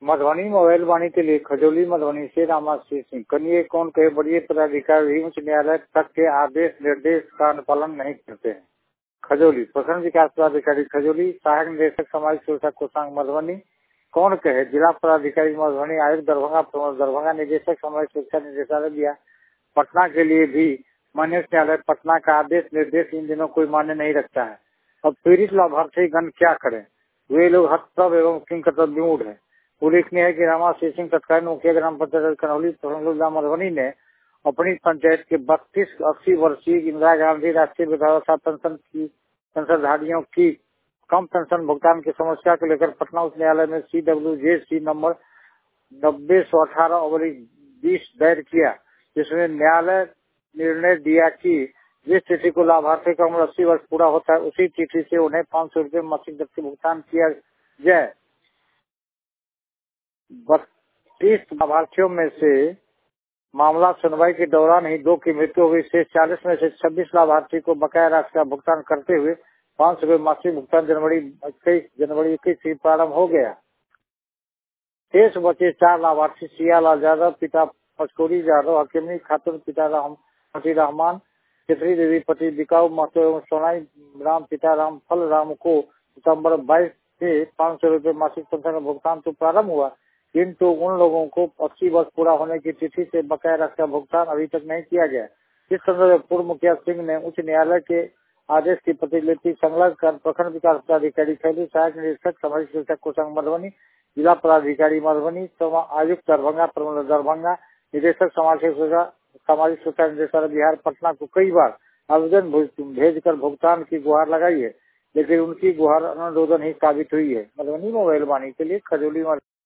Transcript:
Madhubani mobile वाणी के लिए खजौली मधुबनी से रामाश्री सिंह कनिये कौन कहे बड़े पदाधिकारी उच्च न्यायालय तक के आदेश निर्देश का अनुपालन नहीं करते हैं। खजौली प्रखंड विकास पदाधिकारी खजौली, सहायक निदेशक सामाजिक सुरक्षा कोषांग मधुबनी कौन कहे, जिला पदाधिकारी मधुबनी, आयुक्त दरभंगा, दरभंगा निदेशक सामाजिक सुरक्षा निदेशालय दिया पटना के लिए भी माननीय न्यायालय पटना का आदेश निर्देश इन दिनों कोई मान्य नहीं रखता है। अब पीड़ित लाभार्थी गण क्या करें, वे लोग हतप्रभ एवं किंग कर्तव्यमूढ़ है। उल्लेखनीय है कि रामाश्री सिंह तत्कालीन मुखिया ग्राम पंचायत कनौली जिला मधुबनी ने अपनी पंचायत के 32-80 वर्षीय इंदिरा गांधी राष्ट्रीय विधवा पेंशन की पेंशनधारियों की कम पेंशन भुगतान की समस्या को लेकर पटना उच्च न्यायालय में CWJC नंबर 90/18/20 दायर किया, जिसमें न्यायालय निर्णय दिया कि जिस तिथि को लाभार्थी का उम्र 80 वर्ष पूरा होता है उसी तिथि से उन्हें 500 रुपये मासिक दर से भुगतान किया जाए। 32 लाभार्थियों में से मामला सुनवाई के दौरान ही 2 की मृत्यु हो गई। शेष 40 में से 26 लाभार्थी को बकाया राशि का भुगतान करते हुए 500 रुपये मासिक भुगतान जनवरी 21 से प्रारंभ हो गया। शेष बचे 4 लाभार्थी सियालाल यादव, पिता पचकोरी यादव, हकीमी खातून, पिता पति रहमान, चित्री देवी, पति बिकाऊ महतो एवं सोनाई राम, पिता राम फल राम को सितम्बर 22 से 500 रुपये मासिक पेंशन का भुगतान तो प्रारंभ हुआ, किंतु उन लोगों को 80 वर्ष पूरा होने की तिथि से बकाया राशि का भुगतान अभी तक नहीं किया गया। इस संदर्भ में पूर्व मुखिया सिंह ने उच्च न्यायालय के आदेश की प्रतिलिपि संलग्न कर प्रखंड विकास पदाधिकारी खैली, सहायक निरीक्षक सामाजिक सुरक्षा कोषांग मधुबनी, जिला पदाधिकारी मधुबनी, आयुक्त दरभंगा, प्रमंडल दरभंगा, निदेशक सामाजिक सुरक्षा निदेशालय बिहार पटना को कई बार आवेदन भेजकर भुगतान की गुहार लगाई है, लेकिन उनकी गुहार अनुमोदन ही साबित हुई है। मधुबनी मोबाइल वाणी के लिए खजौली